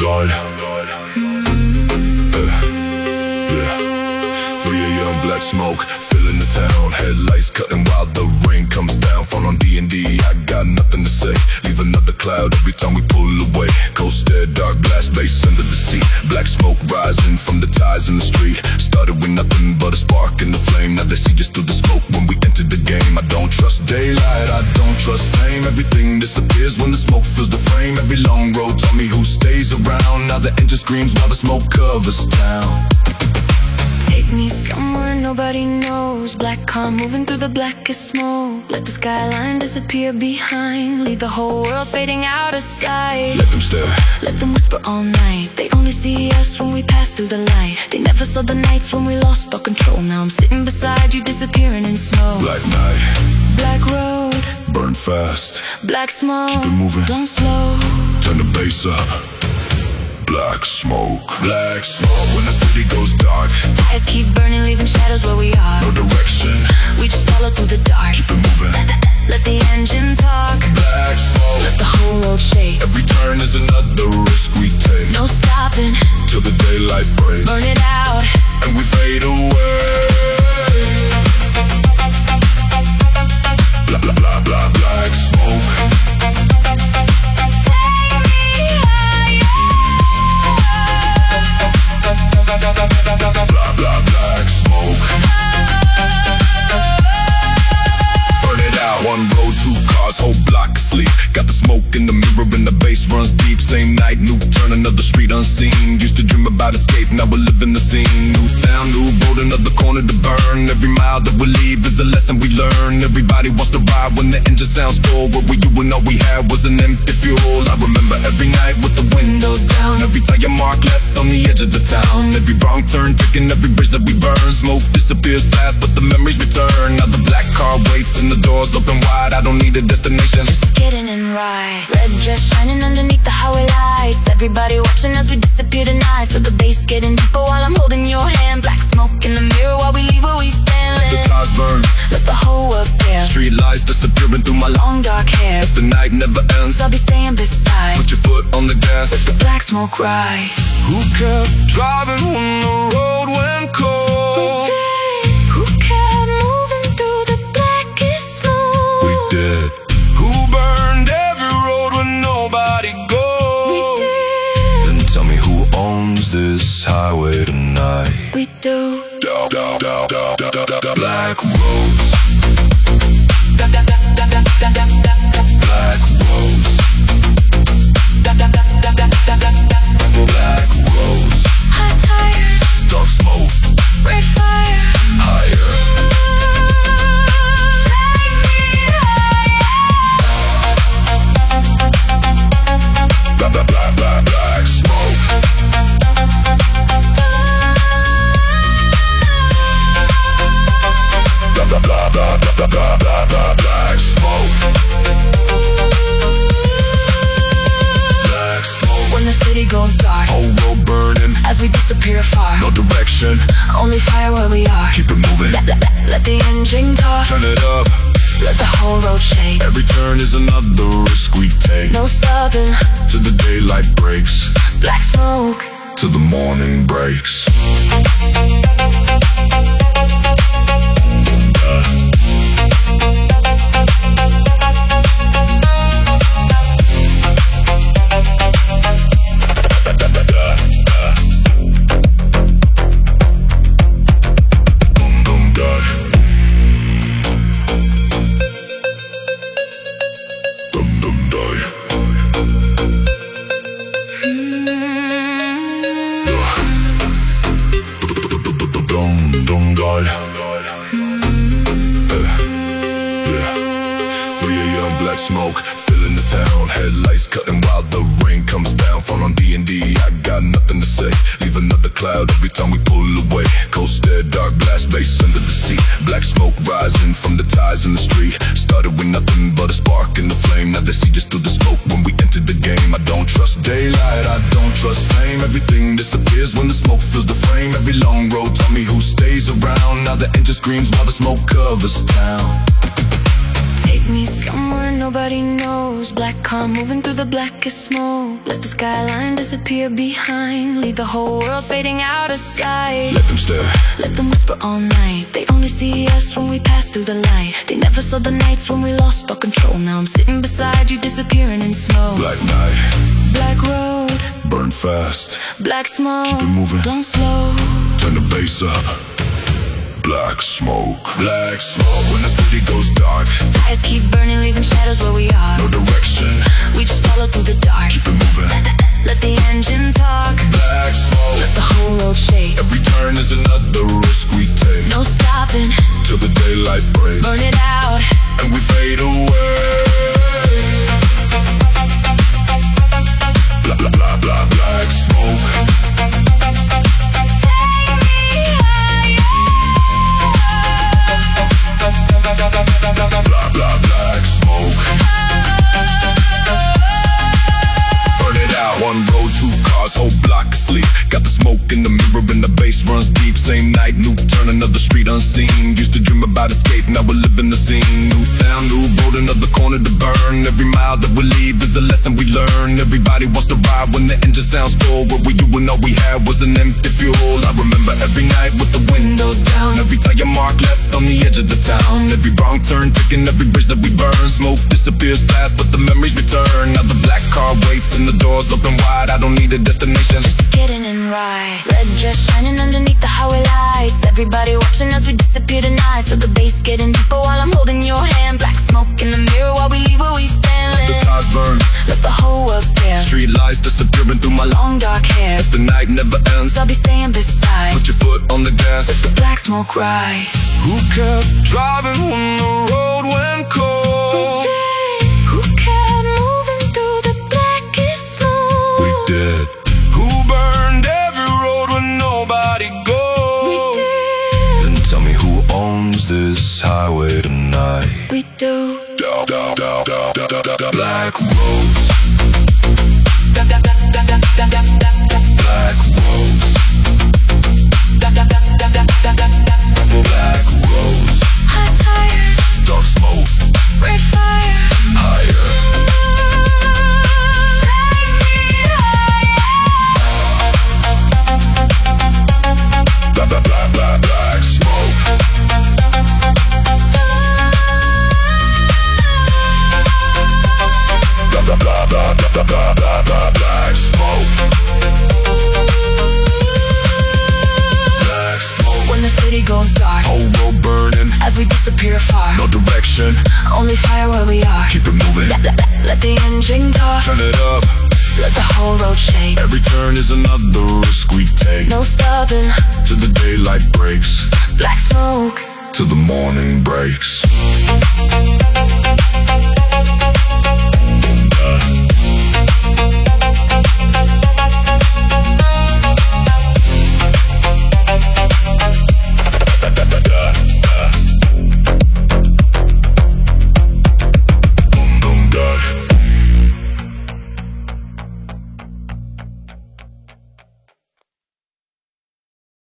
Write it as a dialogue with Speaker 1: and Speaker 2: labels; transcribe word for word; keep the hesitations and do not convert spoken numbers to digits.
Speaker 1: God. Uh, yeah. three a m black smoke, filling the town. Headlights cutting while the rain comes down. Phone on D and D, I got nothing to say. Leave another cloud every time we pull away. Coast stare, dark glass base under the seat. Black smoke rising from the ties in the street. Started with nothing but a spark in the flame. Now they see just through the smoke when we entered the game. I don't trust daylight, I don't trust fame. Everything disappears when the smoke fills the frame. Every long road taught me who stays around. Now the engine screams while the smoke covers town.
Speaker 2: Take me somewhere nobody knows. Black car moving through the blackest smoke. Let the skyline disappear behind. Leave the whole world fading out of sight.
Speaker 1: Let them stare,
Speaker 2: let them whisper all night. They only see us when we pass through the light. They never saw the nights when we lost all control. Now I'm sitting beside you, disappearing in smoke.
Speaker 1: black night,
Speaker 2: Black road,
Speaker 1: burn fast.
Speaker 2: black smoke,
Speaker 1: Keep it moving,
Speaker 2: don't slow.
Speaker 1: turn the bass up. Black smoke, black smoke. When the city goes dark,
Speaker 2: Tires keep burning, leaving shadows where we are.
Speaker 1: no direction,
Speaker 2: We just follow through the dark.
Speaker 1: keep it moving.
Speaker 2: Let the engine talk.
Speaker 1: Black smoke,
Speaker 2: Let the whole road shake.
Speaker 1: every turn is another risk we take.
Speaker 2: No stopping,
Speaker 1: Till the daylight breaks,
Speaker 2: burn it out.
Speaker 1: and we fade away. Blah, blah, blah, blah, black smoke. Blah, blah, black smoke. Burn it out. One road, two cars, whole block asleep. Got the smoke in the mirror and the bass runs deep. Same night, new turn, another street unseen. Used to dream about escape, now we're living the scene. New town, new road, another corner to burn. Every mile that we leave is a lesson we learn. Everybody wants to ride when the engine sounds full. What we you and all we had was an empty fuel. I remember every night with the windows down. Every tire mark left on the edge of the town. Every wrong turn taking every bridge that we burn. Smoke disappears fast but the memories return. Now the black car waits and the doors open wide. I don't need a destination,
Speaker 2: Just getting in right. Red dress shining underneath the highway lights. Everybody watching as we disappear tonight. Feel the bass getting deeper while I'm holding your hand. Black smoke in the mirror while we leave where we stand.
Speaker 1: the tires burn,
Speaker 2: Let the whole world stare.
Speaker 1: street lights disappearing through my life.
Speaker 2: Long dark hair,
Speaker 1: The night never ends,
Speaker 2: I'll be staying beside.
Speaker 1: put your foot on the gas.
Speaker 2: The black smoke rise.
Speaker 1: Who kept driving when the road went cold?
Speaker 2: Who kept moving through the blackest smoke?
Speaker 1: We did. Who burned every road where nobody goes?
Speaker 2: We did.
Speaker 1: Then tell me who owns this highway tonight?
Speaker 2: We do.
Speaker 1: Da, da, da, da, da, da, da. Black roads, black roads, black roads.
Speaker 2: Hot tires,
Speaker 1: Dark smoke,
Speaker 2: red fire.
Speaker 1: higher.
Speaker 2: Take me
Speaker 1: Blah, blah, blah, blah, black smoke. Blah, blah, blah, blah, blah, blah, blah, blah, black smoke. Black smoke.
Speaker 2: When the city goes dark,
Speaker 1: Whole road burning,
Speaker 2: as we disappear far.
Speaker 1: no direction,
Speaker 2: Only fire where we are.
Speaker 1: keep it moving.
Speaker 2: Let, let, let, let the engine talk.
Speaker 1: Turn it up,
Speaker 2: Let the whole road shake.
Speaker 1: every turn is another risk we take.
Speaker 2: No stopping,
Speaker 1: Till the daylight breaks,
Speaker 2: black smoke.
Speaker 1: till the morning breaks. Dum, dum, da. Dum, dum, da. Dum, dum, da. three a m black smoke, filling the town. Headlights cutting while the rain comes down. Phone on D and D, I got nothing to say. Leave another cloud every time we pull away. Coast stare, dark glass base under the seat. Black smoke rising from the ties in the street. Started with nothing but a spark in the flame. Now they see just through the smoke when we entered the game. I don't trust daylight, I don't trust fame. Everything disappears when the smoke fills the frame. Every long road taught me who stays around. Now the engine screams while the smoke covers town.
Speaker 2: Take Take me somewhere nobody knows. Black car moving through the blackest smoke. Let the skyline disappear behind. Leave the whole world fading out of sight.
Speaker 1: Let them stare,
Speaker 2: let them whisper all night. They only see us when we pass through the light. They never saw the nights when we lost all control. Now I'm sitting beside you, disappearing in smoke.
Speaker 1: black night,
Speaker 2: Black road,
Speaker 1: burn fast,
Speaker 2: black smoke,
Speaker 1: keep it moving,
Speaker 2: don't slow.
Speaker 1: turn the bass up. Black smoke, black smoke. When the city goes dark,
Speaker 2: Tires keep burning, leaving shadows where we are.
Speaker 1: no direction,
Speaker 2: We just follow through the dark.
Speaker 1: keep it moving.
Speaker 2: Let the engine talk,
Speaker 1: Black smoke,
Speaker 2: let the whole road shake.
Speaker 1: every turn is another risk we take.
Speaker 2: No stopping,
Speaker 1: Till the daylight breaks,
Speaker 2: burn it out.
Speaker 1: and we fade away. Blah blah blah blah, black smoke. Blah blah black smoke. Burn it out. One road, two cars, whole block asleep. Got the smoke in the mirror and the bass runs deep. Same night, new turn, another street unseen. Used to dream about escape, now we're living the scene. New town, new road, another corner to burn. Every mile that we leave is a lesson we learn. Everybody wants to ride when the engine sounds full. What we do and all we had was an empty fuel. I remember every night with the windows down. Every tire mark left on the edge of the town. Every wrong turn, taking every bridge that we burn. Smoke disappears fast, but the memories return. Now the black car waits and the doors open wide. I don't need a destination,
Speaker 2: Just get in and ride. Red dress shining underneath the highway lights. Everybody watching as we disappear tonight. Feel the bass getting deeper while I'm holding your hand. Black smoke in the mirror while we leave where we stand.
Speaker 1: the tires burn,
Speaker 2: Let the whole world stare.
Speaker 1: street lights disappearing through my life.
Speaker 2: Long dark hair,
Speaker 1: The night never ends,
Speaker 2: I'll be staying beside.
Speaker 1: put your foot on the gas.
Speaker 2: The black smoke rise.
Speaker 1: Who kept driving when the road went cold?
Speaker 2: Who kept moving through the blackest smoke?
Speaker 1: We did. Who burned every road when nobody goes?
Speaker 2: We did.
Speaker 1: Then tell me who owns this highway tonight?
Speaker 2: We do.
Speaker 1: Da, da, da, da, da, da, da, da. Black roads, black roads, black roads.
Speaker 2: Hot tires,
Speaker 1: Dark smoke,
Speaker 2: red fire.
Speaker 1: higher.
Speaker 2: Take me higher.
Speaker 1: Blah blah blah blah, black smoke. Blah blah blah blah blah blah blah blah, black smoke. Black smoke.
Speaker 2: When the city goes dark,
Speaker 1: Whole road burning,
Speaker 2: as we disappear far.
Speaker 1: no direction,
Speaker 2: Only fire where we are.
Speaker 1: keep it moving.
Speaker 2: Let, let, let, let the engine talk.
Speaker 1: Turn it up,
Speaker 2: Let the whole road shake.
Speaker 1: every turn is another risk we take.
Speaker 2: No stopping,
Speaker 1: Till the daylight breaks,
Speaker 2: black smoke.
Speaker 1: till the morning breaks.